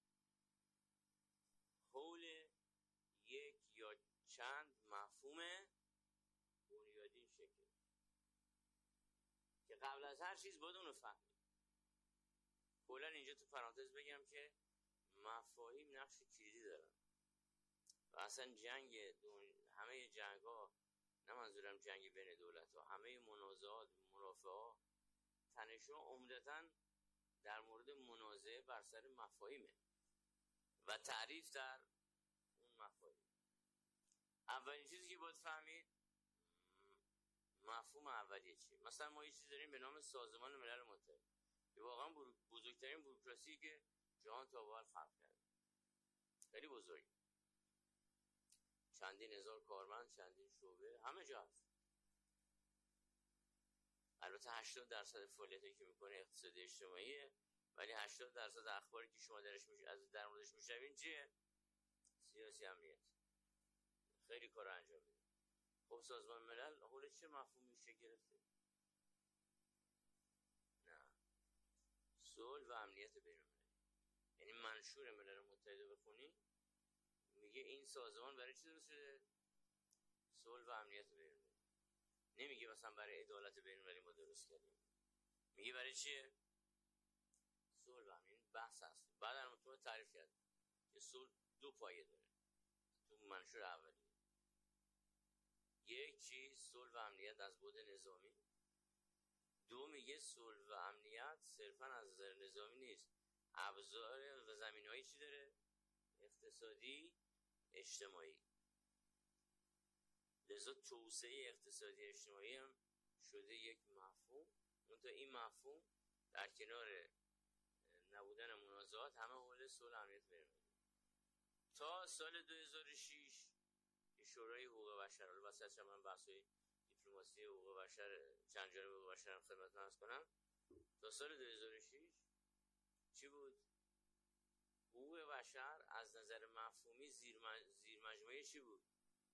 Speaker 3: حول یک یا چند مفهوم بنیادی شکل که قبل از هر چیز باید اونو فهمید. کلا اینجا تو پرانتز بگم که مفاهیم نقش کلیدی دارن و اصلا جنگ دون... همه جنگ ها، نه منظورم جنگ بین دولت ها، همه منازعات منافعه ها تنشون عمدتاً در مورد منازعه بر سر مفاهیمه و تعریف در اون مفاهیم. اولین چیزی که باید فهمید مفهوم اولیه چیه. مثلا ما یه چیزی داریم به نام سازمان ملل متحد که واقعا بزرگترین بوروکراسی که جهان تا به حال خلق کرده، خیلی بزرگ، چندین هزار کارمند، چندین شعبه، همه جا هست. البته هشتاد درصد فعالیتی که میکنه اقتصادی اجتماعیه، ولی هشتاد درصد اخباری که شما درش میش... از در موردش میشنوین چیه؟ سیاسی امنیت. خیلی کار انجام میده. خب سازمان ملل حول چه مفهومی میشه گرفته؟ نه، صلح و امنیت بین‌المللی. یعنی منشور ملل متحد بخونی میگه این سازمان برای چی درست شده؟ صلح و امنیت بین‌المللی. نمیگه مثلا برای عدالت بین‌المللی ما درست کردیم، میگه برای چیه؟ صلح و امنیت. بحث هست. بعد هم تو تعریف کرد که صلح دو پایه داره تو منشور اولیه. یک چیز صلح و امنیت از بعد نظامی، دو میگه صلح و امنیت صرفا از نظر نظامی نیست، ابزار و زمینه‌ای چی داره؟ اقتصادی اجتماعی. لذا توسعه اقتصادی اجتماعی هم شده یک مفهوم. منتها این مفهوم در کنار نبودن منازعات همه حول صلح و امنیت بین‌المللی. تا سال دو هزار و شش که شورای حقوق بشر، البته واسه من بحث‌های دیپلماسی حقوق بشر چند جانبه حقوق بشر هم خدمتتون عرض کنم، تا سال دو هزار و شش چی بود؟ حقوق بشر از نظر مفهومی زیر, مج... زیر مجموعه چی بود؟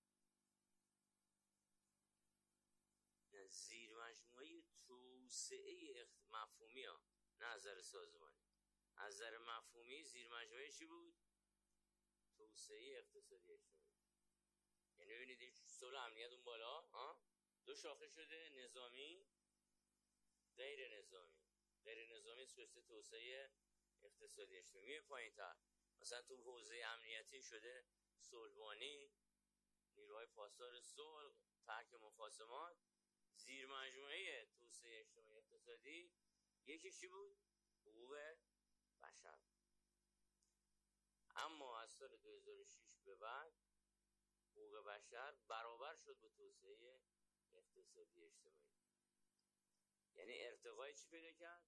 Speaker 3: نه، زیر مجموعه توسعه اخت... مفهومی ها، نه از نظر سازمانی. از نظر مفهومی زیر مجموعه چی بود؟ توسعه اقتصادی اجتماعی. یعنی ببینید این صلح امنیت اون بالا ها دو شاخه شده، نظامی غیر نظامی. غیر نظامی سوسته توسعه اقتصادی اجتماعی. پایین‌تر مثلا تو حوزه امنیتی شده صلحبانی، نیروهای پاسدار صلح، ترک مخاصمات. زیر مجموعه توسعه اجتماعی اقتصادی یکی چی بود؟ حقوق بشر. اما از سال دو هزار و شش به بعد حقوق بشر برابر شد با توسعه اقتصادی اجتماعی. یعنی ارتقای چی پیدا کرد؟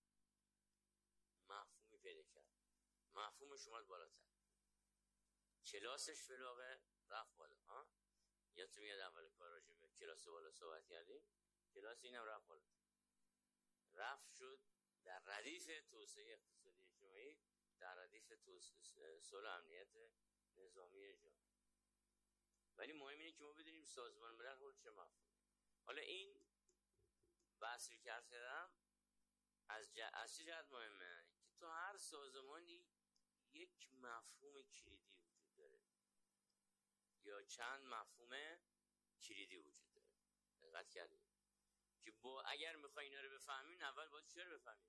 Speaker 3: مفهومی پیدا کرد. مفهومش اومد بالاتر، کلاسش فلاغه رفت بالا. ها یا تو میاد اول کار راجع به کلاس بالا صحبت کردیم، کلاس اینم رفت بالا، رفت شد در ردیف توسعه اقتصادی اجتماعی، در ردیف توسعه صلح امنیت نظامی جامعه. ولی مهم اینه که ما بدونیم سازمان ملل حول چه مفهومی. حالا این بحثی که عرض کردم از, ج... از چه جهت مهمه؟ که تو هر سازمانی یک مفهوم کلیدی وجود داره یا چند مفهوم کلیدی وجود داره. دقت کردید که با اگر میخوای اینا رو بفهمین اول باید چی رو بفهمین؟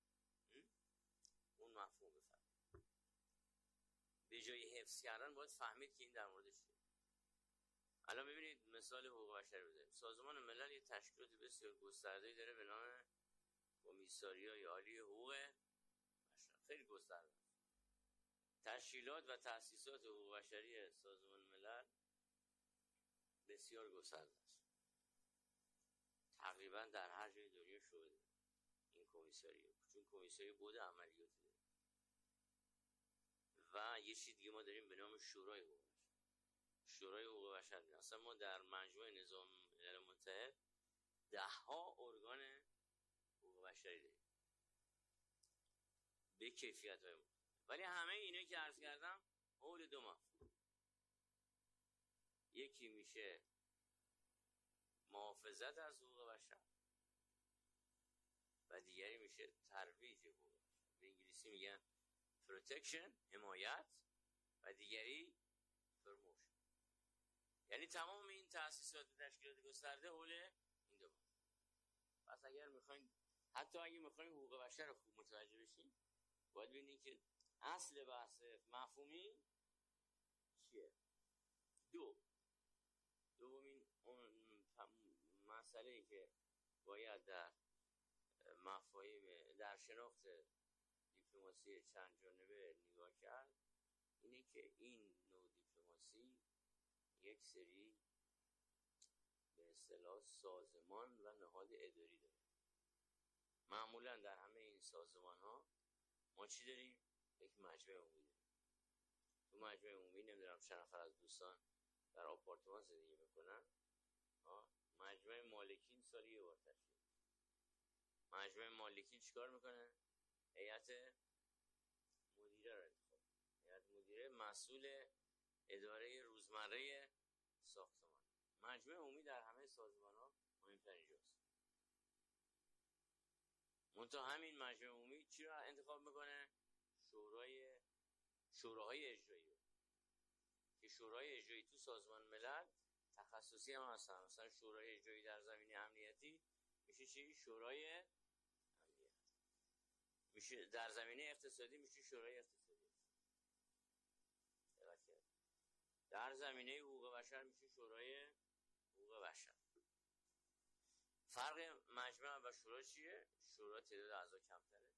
Speaker 3: اون مفهوم بفهمین. به جای حفظ کردن باید فهمید که این در موردش چیه. الان ببینید مثال حقوق بشر بزنیم. سازمان ملل یه تشکیلات بسیار گسترده‌ای داره به نام کمیساریای عالی حقوق بشر. خیلی گسترده است. تشکیلات و تأسیسات حقوق بشری سازمان ملل بسیار گسترده است. تقریبا در هر جای دنیا شده این کمیساریه، چون کمیساری بود عملیاتی داره. و یه چیز دیگه ما داریم به نام شورای حقوق بشر. شورای حقوق بشر اصلا ما در مجموعه نظام ملل متحد ده ها ارگان حقوق بشری داریم به کیفیت های مختلف. ولی همه اینا که عرض کردم حول دو مفهوم. یکی میشه محافظت از حقوق بشر و دیگری میشه ترویج حقوق بشر. به انگلیسی میگن protection، حمایت، و دیگری promotion. یعنی تمام این تأسیسات و تشکیلات گسترده حول این دو مفهوم. پس اگر میخواین، حتی اگه میخواین حقوق بشر رو خوب متوجه بشین، باید ببینید که اصل بحث مفهومی چیه. دو دومین اون مسئله ای که باید در مفاهیم در شناخت دیپلماسی چند جانبه نگاه کرد اینه که این نوع دیپلماسی یک سری به اصطلاح سازمان و نهاد اداری داره. معمولا در همه این سازمان ها ما چی داریم؟ یک مجمع عمومی داریم. تو مجمع عمومی نمیدونم چند نفر از دوستان در آپارتمان زندگی میکنن. مجمع مالکین سالی یه بار تشکیل. مجمع مالکی چیکار میکنه؟ هیئت مدیره رو انتخاب. هیئت مدیره مسئول اداره روزمره ساختمان. مجمع عمومی در همه سازمان‌ها مهمترین جاست. منتها همین مجمع عمومی چی رو انتخاب میکنه؟ شورای شوراهای اجرایی رو. که شورای اجرایی تو سازمان ملل تخصصی هم هستن. مثلا شورای اجرایی در زمینه امنیتی میشه چی؟ شورای امنیت. میشه در زمینه اقتصادی میشه شورای اقتصادی. در زمینه حقوق بشر میشه شورای حقوق بشر. فرق مجمع و شورا چیه؟ شورا تعداد اعضا کمتره،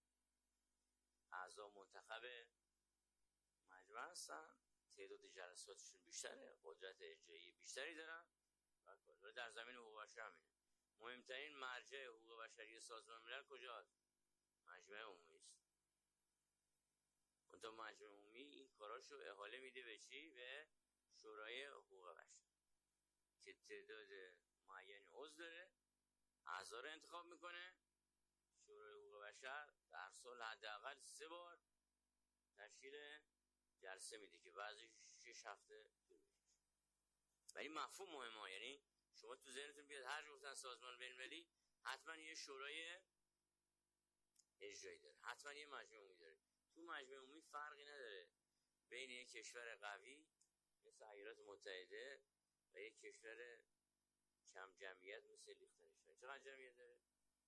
Speaker 3: اعضا منتخب مجمع هستن، تعداد جلساتشون بیشتره، قدرت اجرایی بیشتری دارن و در زمین حقوق بشر همینه. مهمترین مرجع حقوق بشری سازمان ملل کجاست؟ مجمع عمومی است. اونتا مجمع عمومی این کاراشو احاله میده به چی؟ به شورای حقوق بشر که تعداد معینی عضو داره، اعضا رو انتخاب میکنه. شورای حقوق بشر در سال حداقل سه بار تشکیل جلسه میده که بعضی شش هفته طول میکشه. ولی مفهوم مهمه، یعنی شما تو ذهنتون بیاد هر جا گفتن سازمان بین‌المللی حتما یه شورای اجرایی داره، حتما یه مجمع عمومی داره. تو مجمع عمومی فرقی نداره بین یک کشور قوی مثل ایالات متحده و یک کشور کم جمعیت مثل لیختنشتاین. چقدر جمعیت داره؟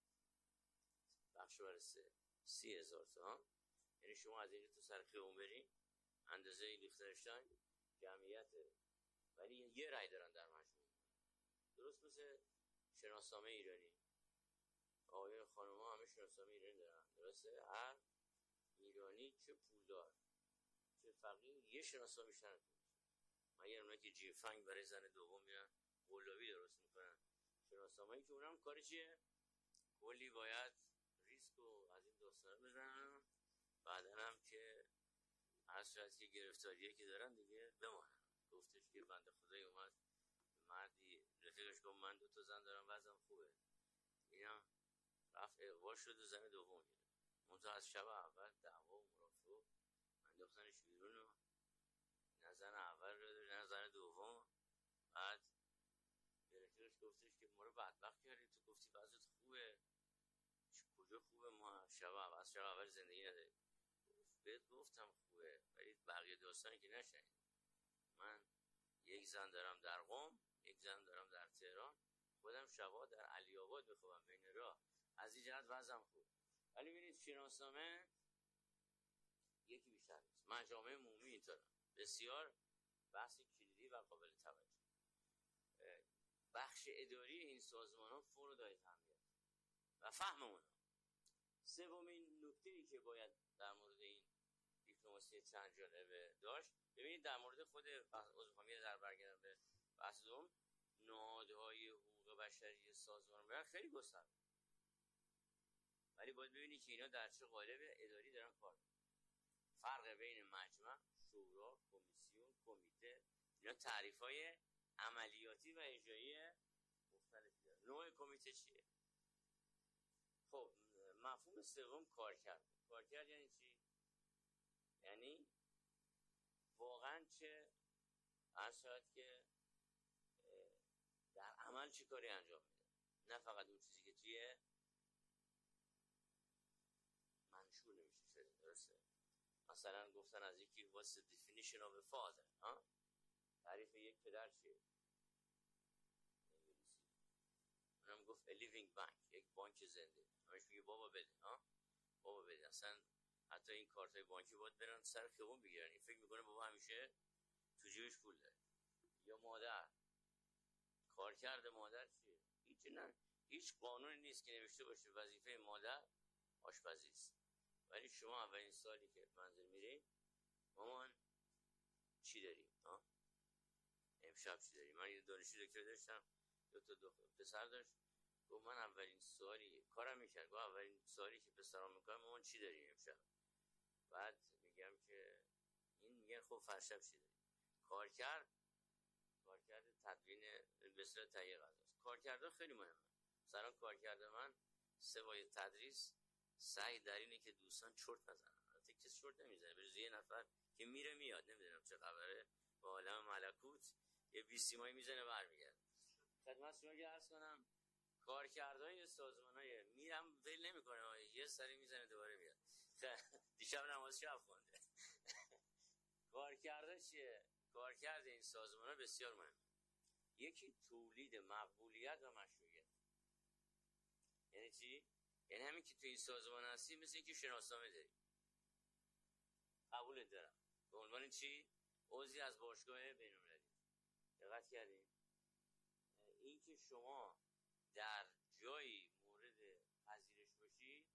Speaker 3: بخش بر سه سی هزار تا. یعنی شما از اینجا تو سر خیابون برین اندازه لیختنشتاین جمعیت، ولی یه رای دارن در مجموع. درست مثل شناسنامه ایرانی، آقایون خانم ها همه شناسنامه ایرانی دارن. درسته؟ هر ایرانی چه پولدار چه فقیر یه شناسنامه بیشتر نداره. مگر اونایی که جیفنگ برای زن دوم میرن قلابی درست میکنن شناسنامه‌ای که اونم کار چیه؟ کلی باید ریسک و از این داستانا بزنن، بعدن هم که هر صورتی که گرفتاریه که دارن دیگه بمانن. گفتش که بنده خدای اومد مردی رفیقش گفت من دو تا زن دارم وضعم خوبه، اینم رفت اقوا شد و زن دوم گرفت. منتها از شب اول دعوا و مرافعه انداختنش بیرون و نه زن اول رو داره نه زن دوم. بعد رفیقش گفتش که ما رو بدبخت کردی، تو گفتی وضعت خوبه. کجا خوبه؟ ما شب اول از شب اول زندگی نداریم. بهت گفتم خوبه ولی بقیه داستانی که نشنید. من یک زن دارم در قم، یک زن دارم در تهران، خودم شبا در علی آباد بخوابم بین راه، از این جهت وضعم خوب. ولی ببینید شناسنامه یکی بیشتر نیست. مجامع عمومی اینطوره، بسیار بحث کلیدی و قابل توجه. بخش اداری این سازمان ها فور دارید اهمیت و فهم اونا. سومین نکته‌ای که باید در مورد این دیپلماسی چند جانبه داشت، ببینید در مورد خود عضوخوامی در برگردم به بحث دوم، نهادهای حقوق بشری سازمان ملل خیلی گسترده، ولی باید ببینید که اینا در چه قالب اداری دارن کار میکنن. فرق بین مجمع، شورا، کمیسیون، کمیته، اینا تعریف‌های عملیاتی و اجرایی مختلفی دارن. نوع کمیته چیه؟ خب مفهوم سوم کارکرد. کارکرد یعنی چی؟ یعنی واقعا چه اصلاحات که در عمل چی کاری انجام میده، نه فقط اون چیزی که توی منشور نمیشه شده. درسته؟ مثلا گفتن از یکی what's the definition of a father، ها؟ تعریف یک پدر چیه؟ انگلیسی. اونم گفت a living bank، یک بانک زنده. همش میگه بابا بده، ها؟ بابا بده. اصلا حتی این کارتای بانکی باید برن سر خیابون بگیرن. فکر میکنه بابا همیشه تو جیبش پول داره. یا مادر، کار کرده مادر چیه؟ هیچ نه، هیچ قانونی نیست که نوشته باشه وظیفه مادر آشپزی است. ولی شما اولین سالی که منزل میرین مامان چی داریم؟ ها؟ امشب چی داریم؟ من یه دانشجو دکتر داشتم، دو تا دو پسر داشت، گفت من اولین سوالی کارم میکرد، گفت اولین سوالی که پسرام میکنم مامان چی داریم امشب؟ بعد میگم که این میگن خب فرشب چی داریم؟ کار کرد کار کرده تدوین به صورت تهیه غذاست. کار کرده خیلی مهمه. مثلا کار کرده من سوای تدریس سعی در اینه که دوستان چرت نزنن. البته کسی چرت نمیزنه، به یه نفر که میره میاد نمیدونم چه خبره با عالم ملکوت یه بیستیمایی میزنه برمیگرده. خدمت شما که عرض کنم کارکردهای سازمان‌های میرم ول نمیکنه، یه سری میزنه دوباره میاد. دیشب نماز شب خونده. کارکردها چیه؟ کارکرد این سازمان‌ها بسیار مهمه. یکی تولید مقبولیت و مشروعیت. یعنی چی؟ یعنی همین که تو این سازمان هستی مثل اینکه شناسنامه داری، قبول دارم به عنوان چی؟ عضوی از باشگاه بین‌المللی. دقت کردین؟ این که شما در جایی مورد پذیرش باشی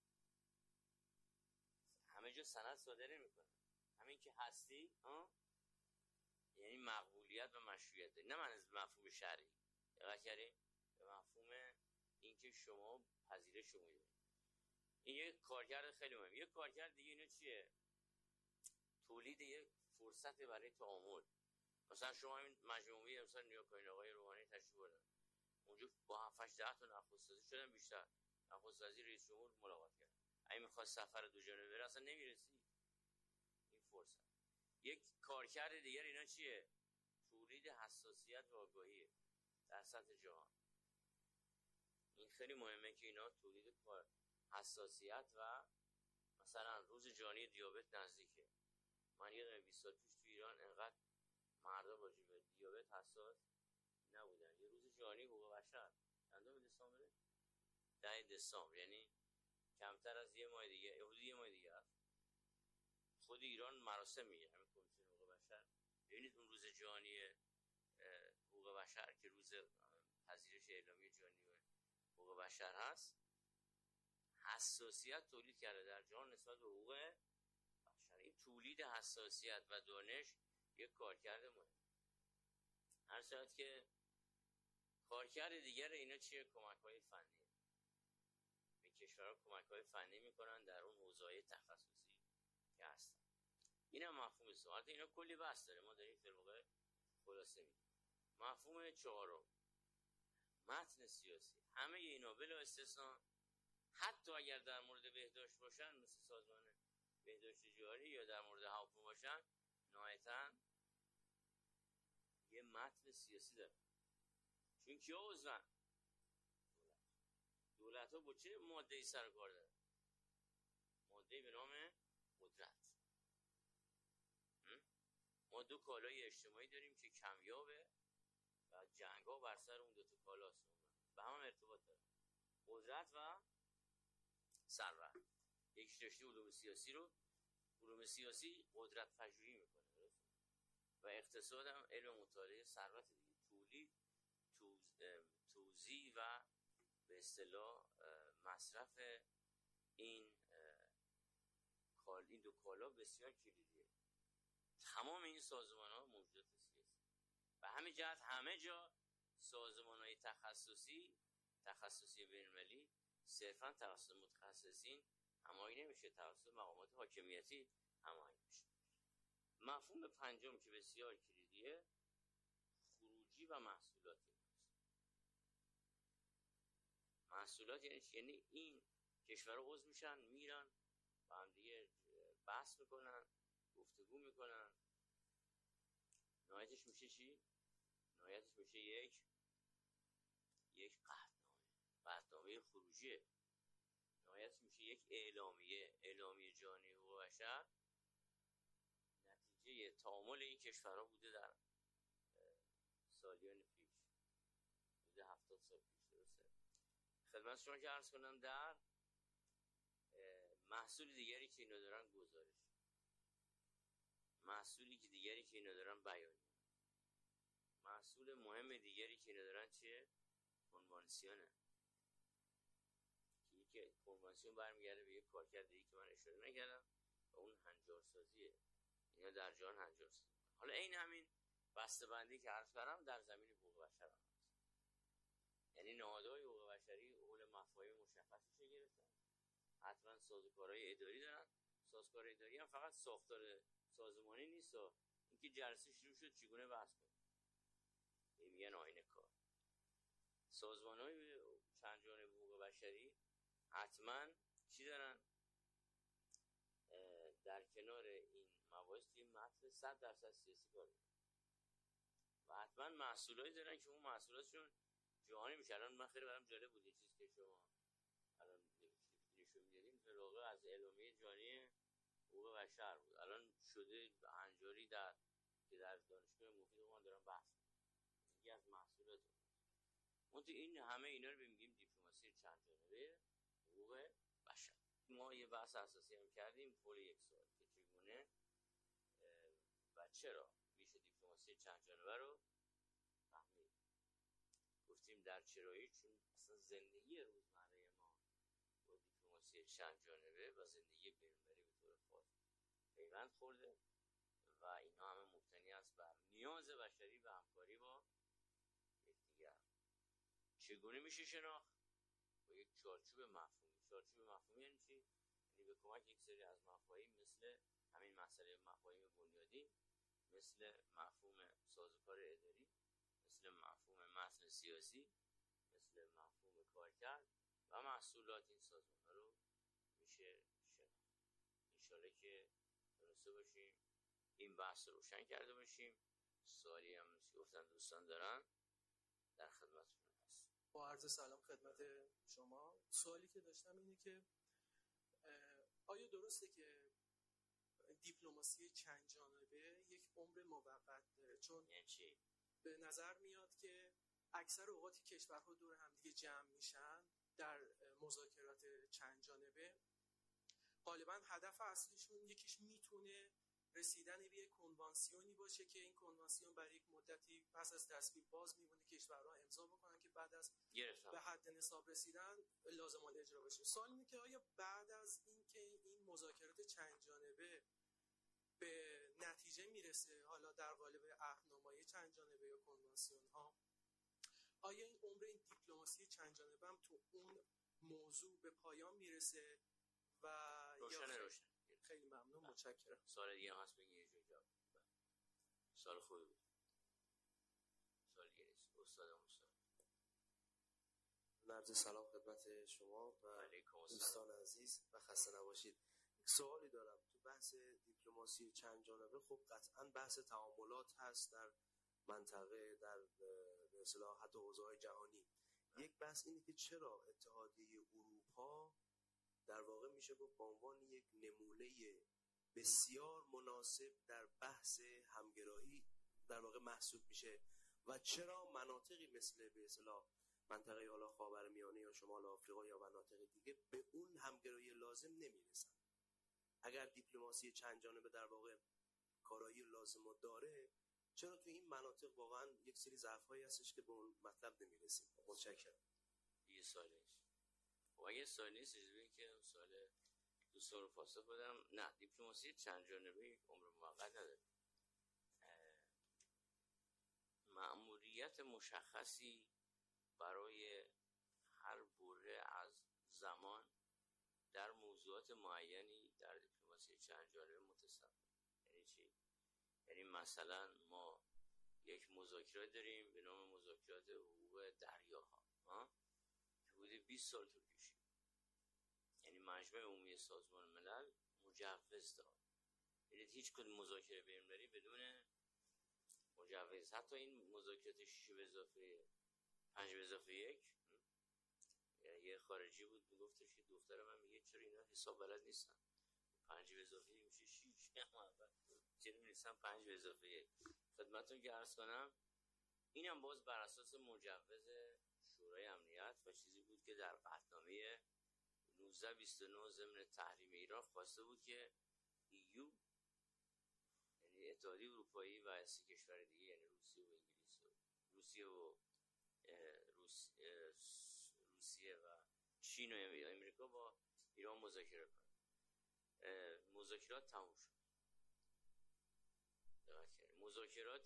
Speaker 3: همه جا سند صادر نمی‌کنه. همین که هستی ها یعنی مقبولیت و مشروعیت داری. نه من از مفهوم شرعی، دقت کردین؟ به مفهوم اینکه شما پذیرش رو می‌دید. این یک کارکرد خیلی مهمه. یک کارکرد دیگه اینو چیه؟ تولید یک فرصت برای تعامل. مثلا شما این مجموعه مثلا نیاکاین آقای روحانی تشریف بردن اونجا با هفت ده تا نخست وزیر شدن، بیشتر نخست وزیر رئیس جمهور ملاقات کرد. اگه می‌خواست سفر دو جانبه بره اصلا نمی‌رسید این فرصت. یک کارکرد دیگر اینا چیه؟ تولید حساسیت و آگاهی در سطح جهان. این خیلی مهمه که اینا تولید حساسیت و مثلا روز جهانی دیابت نزدیکه. من یادم بیست سال پیش تو ایران انقدر مردم راجع به دیابت حساس نبودن. یه روز جهانی حقوق بشر چندم دسامبر؟ ده دسامبر، یعنی کمتر از یه ماه دیگه، حدود یه ماه دیگه است. خود ایران مراسم میگه، همین کمیسیون حقوق بشر. ببینید اون روز جهانی حقوق بشر که روز پذیرش اعلامیه جهانی حقوق بشر هست، حساسیت تولید کرده در جهان نسبت به حقوق بشر. این تولید حساسیت و دانش یک کارکرد مهم. هر صورت که کارکرد دیگر اینا چیه؟ کمک‌های فنی. به کشورها کمک‌های فنی میکنن در اون حوزه‌های تخصصی که هستن. این هم مفهوم سوالات. اینا کلی بحث داره، ما داریم در واقع خلاصه میگیم. مفهوم چهارم متن سیاسی. همه اینا بلا استثنا حتی اگر در مورد بهداشت باشن مثل سازمان بهداشت جهانی یا در مورد هواپیما باشن نهایتاً یه متن سیاسی داره. چون کیا عضون؟ دولت. دولت ها با چه ماده ای سر کار داره؟ ماده به نام قدرت. ما دو کالای اجتماعی داریم که کمیابه و جنگ ها بر سر اون دو تا کالاست، به هم, هم ارتباط داره. قدرت و ثروت. یکیش رشته علوم سیاسی رو علوم سیاسی قدرت پژوهی میکنه و اقتصاد هم علم مطالعه ثروت دیگه، تولید، توز، توزیع و به اصطلاح مصرف این کال این دو کالا بسیار کلیدیه. تمام این سازمان ها موجودات سیاسی و همین جهت همه جا سازمان های تخصصی تخصصی بین‌المللی صرفا توسط متخصصین هماهنگ نمیشه، توسط مقامات حاکمیتی هماهنگ میشه. مفهوم پنجم که بسیار کلیدیه خروجی و محصولاتی. محصولات یعنی یعنی این کشورها عضو میشن، میرن با هم دیگه بحث میکنن، گفتگو میکنن، نهایتش میشه چی؟ نهایتش میشه یک یک قطعنامه قطعنامه خروجیه. نهایتش میشه یک اعلامیه اعلامیه جهانی حقوق بشر، نتیجه تعامل این کشورها بوده در سالیان پیش، بوده هفتاد سال پیش. درسته؟ خدمت شما که عرض کنم در محصول دیگری که اینا دارن گزارش، محصولی که دیگری که اینا دارن بیانیه، محصول مهم دیگری که اینا دارن چیه؟ کنوانسیونه. که کنوانسیون برمیگرده به یک کارکرد دیگه که من اشاره نکردم و اون هنجارسازیه. اینا در جهان هنجارسازی. حالا این همین بسته‌بندی که عرض کردم در زمین حقوق بشر هم هست. یعنی نهادهای حقوق بشری اول مفاهیم مشخصی چه گرفتن، حتما سازوکارهای اداری دارن. سازوکار اداری هم فقط ساختار سازمانی نیست، اینکه جلسه شروع شد چگونه بحث کنیم، این میگن آیین کار. سازمان‌های چند جانبه حقوق بشری حتما چی دارن؟ در کنار این مباحث توی متن صد درصد سیاسی کار دارن و حتما محصولایی دارن که اون محصولاتشون جهانی میشه. الان من خیلی برام جالب بود یه چیز که شما الان نشون میدادیم، در واقع از اعلامیه جهانی حقوق بشر بود، الان شده هنجاری در که در دانشگاه مفید ما دارن بحث میکنن، یکی از محصولات اون. تو این همه اینا رو میگیم دیپلماسی چند جانبه حقوق بشر. ما یه بحث اساسی هم کردیم فور یک سوال که چگونه و چرا میشه دیپلماسی چند جانبه رو فهمید. گفتیم در چرایی، چون اصلا زندگی روزمره ما با دیپلماسی چند جانبه و زندگی بین‌المللی به طور خاص پیوند خورده و اینها همه مبتنی است بر نیاز بشری و همکاری با یکدیگر. چگونه میشه شناخت؟ با یک چارچوب مفهومی. چارچوب مفهومی یعنی چی؟ یعنی به کمک یک سری از مفاهیم مثل همین مسئله مفاهیم بنیادی، مثل مفهوم سازوکار اداری، مثل مفهوم متن سیاسی، مثل مفهوم کارکرد و محصولات این سازمان ها رو میشه شناخت. انشالله که تونسته باشیم این بحث رو روشن کرده باشیم. سوالی هم که گفتن دوستان دارن در خدمتتون هست.
Speaker 4: با عرض سلام خدمت شما. سوالی که داشتم اینه که آیا درسته که دیپلماسی چند جانبه یک عمر موقت داره؟ چون
Speaker 3: یعنی چی؟
Speaker 4: به نظر میاد که اکثر اوقاتی کشورها دور همدیگه جمع میشن در مذاکرات چند جانبه، غالبا هدف اصلیشون یکیش میتونه رسیدن به یک کنوانسیونی باشه که این کنوانسیون برای یک مدتی پس از تصویب باز میمونه، کشورها امضا بکنن که بعد از
Speaker 3: گرفتم.
Speaker 4: به حد نصاب رسیدن لازمان اجرا بشه. سوال اینه که آیا بعد از اینکه این مذاکرات چند جانبه به نتیجه میرسه، حالا در قالب عهدنامه‌های چند جانبه یا کنوانسیون ها، آیا این عمر این دیپلماسی چند جانبه هم تو اون موضوع به پایان میرسه و
Speaker 3: روشن روشن.
Speaker 4: خیلی ممنون، متشکرم.
Speaker 3: سوال دیگه هست بگی یه جوری جواب. سوال خوبی بود. سوال دیگه نیست. استادم استاد.
Speaker 5: عرض سلام خدمت شما و دوستان عزیز و خسته نباشید. سوالی دارم. تو بحث دیپلماسی چند جانبه خب قطعا بحث تعاملات هست در منطقه، در به اصطلاح حتی حوزه‌های جهانی. یک بحث اینه که چرا اتحادیه اروپا در واقع میشه گفت به عنوان یک نمونه بسیار مناسب در بحث همگرایی در واقع محسوب میشه و چرا مناطقی مثل به اصطلاح منطقه حالا خاورمیانه یا شمال آفریقا یا مناطق دیگه به اون همگرایی لازم نمیرسن؟ اگر دیپلماسی چند جانبه در واقع کارایی لازم رو داره، چرا تو این مناطق واقعا یک سری ضعف‌هایی هستش که به اون مطلب نمیرسیم؟ متشکرم.
Speaker 3: یه سوال نیست. خب اگه سوال نیست اجازه که اون سوال دوستان رو پاسخ بدم. نه، دیپلماسی چند جانبه عمر موقت نداره. مأموریت مشخصی برای هر بره از زمان در موضوعات معینی در دیپلماسی چند جانبه متصور. یعنی چی؟ یعنی مثلا ما یک مذاکرات داریم به نام مذاکرات حقوق دریاها که بوده بیست سال طول کشید. یعنی مجمع عمومی سازمان ملل مجوز داد. یعنی هیچ کدوم مذاکره بین‌المللی بدون مجوز. حتی این مذاکرات شش به اضافه پنج به اضافه یک، یه خارجی بود میگفتش که دختر من میگه چرا اینا حساب بلد نیستن، پنج به اضافه یک میشه شش، چرا میرسن پنج به اضافه یک. خدمتتون که عرض کنم اینم باز بر اساس مجوز شورای امنیت و چیزی بود که در قطعنامه نوزده بیست و نه ضمن تحریم ایران خواسته بود که ایو، یعنی اتحادیه اروپایی و سه کشور دیگه، یعنی روسیه و انگلیس و روسیه و روس... روسیه و چین و امریکا با ایران مذاکره کنه. مذاکرات تموم شد. مذاکرات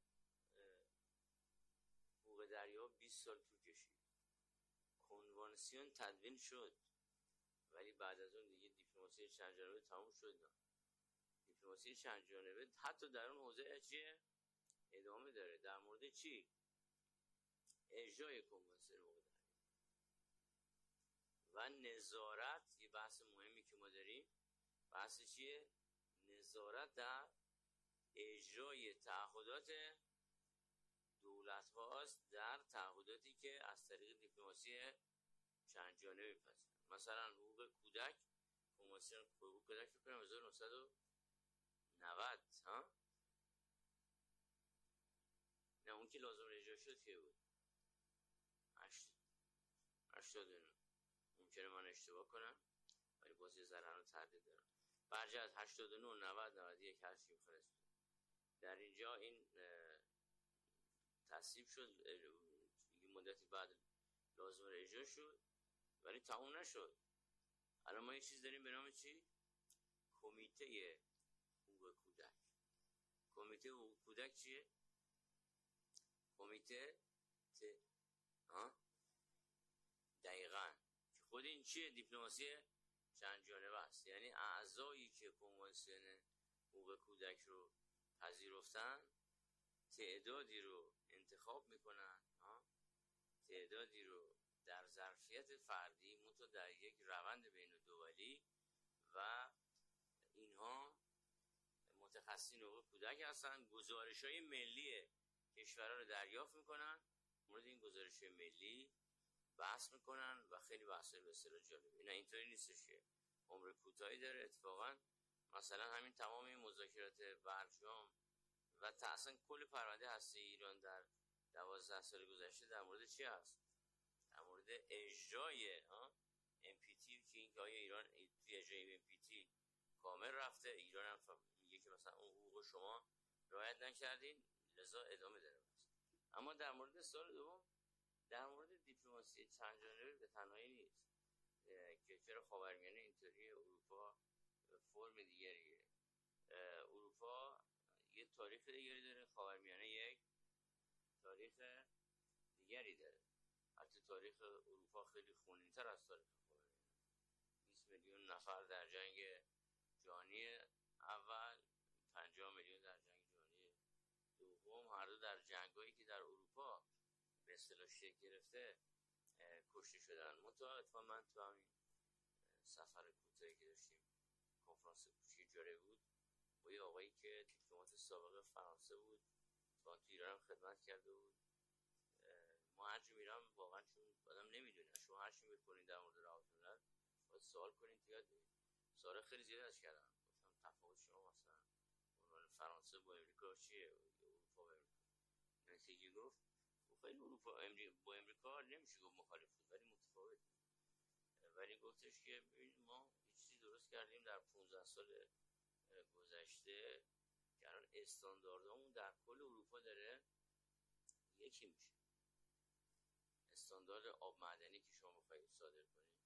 Speaker 3: حقوق دریا بیست سال طول کشید. کنوانسیون تدوین شد ولی بعد از اون دیگه دیپلماسی چند جانبه تموم شد. نه. دیپلماسی چند جانبه حتی در اون حوزه اجرا ادامه داره. در مورد چی؟ اجرای کنوانسیون حقوق دریا. و نظارت. یه بحث مهمی که ما داریم بحث چیه؟ نظارت در اجرای تعهدات دولت هاست در تعهداتی که از طریق دیپلماسی چند جانبه میپذیرن. مثلا حقوق کودک، کنوانسیون حقوق کودک فکر کنم هزار و نهصد و نود ها نه اون که لازم اجرا شد که بود هشتاد و نه. ممکنه من اشتباه کنم ولی باز یه ذره رو تردید دارم. برجت هشتاد و نه، نود، نود و یک هر چی میخواد در اینجا این تصویب شد. یه مدتی بعد لازم اجرا شد ولی تموم نشد. الان ما یه چیز داریم به نام چی؟ کمیته حقوق کودک. کمیته حقوق کودک چیه؟ کمیته ت... ها؟ دقیقاً که خود این چیه؟ دیپلماسی چند جانبه است. یعنی اعضایی که کنوانسیون حقوق کودک رو پذیرفتن تعدادی رو انتخاب میکنن، ها؟ تعدادی رو در ظرفیت فردی متو در یک روند بین الدولی و اینها متخصصین حقوق کودک هستن. گزارش‌های ملی کشورها رو دریافت میکنن، مورد این گزارش‌های ملی بحث میکنن و خیلی بحث‌های به اصطلاح جالبه. اینا اینطوری نیستش که عمر کوتاهی داره. اتفاقا مثلا همین تمام این مذاکرات برجام و اصلا کل پرونده هسته ایران در دوازده سال گذشته در مورد چی هست؟ در مورد اجرای ام پی تی که این آیا ایران توی اجرای ام پی تی کامل رفته، ایران هم میگه که مثلا اون حقوق شما رعایت نکردین لذا ادامه داره. اما در مورد سال دوم در مورد دیپلماسی چند جانبه به تنهایی نیست که چرا خاورمیانه اینطوری، اروپا فرم دیگریه. اروپا یه تاریخ دیگری داره، خاورمیانه یک تاریخ دیگری داره. حتی تاریخ اروپا خیلی خونین‌تر از تاریخ خاورمیانه. بیست میلیون نفر در جنگ جهانی اول، پنجاه میلیون در جنگ جهانی دوم، هر دو در جنگایی که در اروپا به اصطلاح شکل گرفته کشته شدن. متأسفانه من تو همین سفر کوتاهی که داشتیم کنفرانس کوچیک جاره بود با یه آقایی که دیپلمات سابق فرانسه بود تو ایران هم خدمت کرده بود. ما هرچی میرم واقعا چون آدم نمیدونه، شما هرچی میکنین در مورد روابط الملل باید سوال کنین تو یاد بگیرید. سوال خیلی زیاد از کردم، گفتم تفاوت شما مثلا عنوان فرانسه با امریکا چیه؟ اروپا با امریکا. نتیجه گفت خیلی اروپا امریکا با امریکا نمیشه گفت مخالف بود ولی متفاوت بود. ولی گفتش که ببینید ما یه چیزی درست کردیم در پانزده سال گذشته که الان استانداردامون در کل اروپا داره یکی میشه. استاندارد آب معدنی که شما میخواید صادر کنید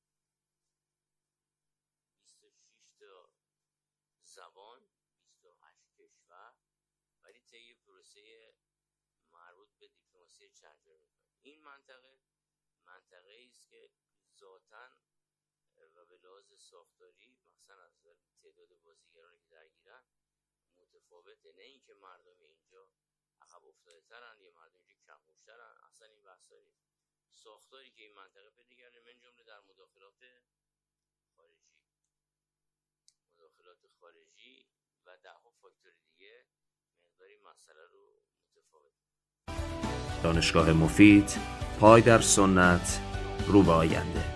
Speaker 3: بیست و شش تا زبان، بیست و هشت کشور، ولی طی پروسه مربوط به دیپلماسی چند جانبه. این منطقه منطقه است که ذاتاً و به لحاظ ساختاری مثلا از تعداد بازیگرانی که درگیرن متفاوته. نه اینکه مردم اینجا عقب افتاده ترن یا مردم اینجا کم هوش‌ترن، اصلا این بحثا نیست. ساختاری که این منطقه پیدا کرده من جمله در مداخلات خارجی مداخلات خارجی و ده‌ها فاکتور دیگه مقداری مسئله رو متفاوت.
Speaker 1: دانشگاه مفید، پای در سنت، رو به آینده.